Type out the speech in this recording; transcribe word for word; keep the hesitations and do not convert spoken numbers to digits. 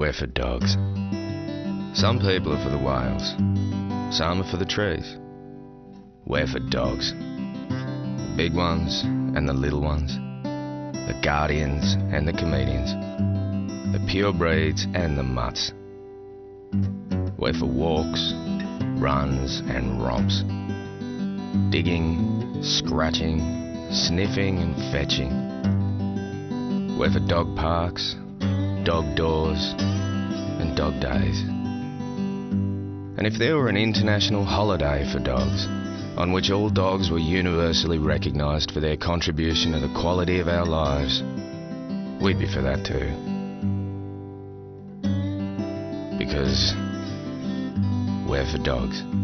We're for dogs. Some people are for the whales. Some are for the trees. We're for dogs. The big ones and the little ones. The guardians and the comedians. The pure breeds and the mutts. We're for walks, runs and romps. Digging, scratching, sniffing and fetching. We're for dog parks, dog doors and dog days. And if there were an international holiday for dogs, on which all dogs were universally recognised for their contribution to the quality of our lives, we'd be for that too. Because we're for dogs.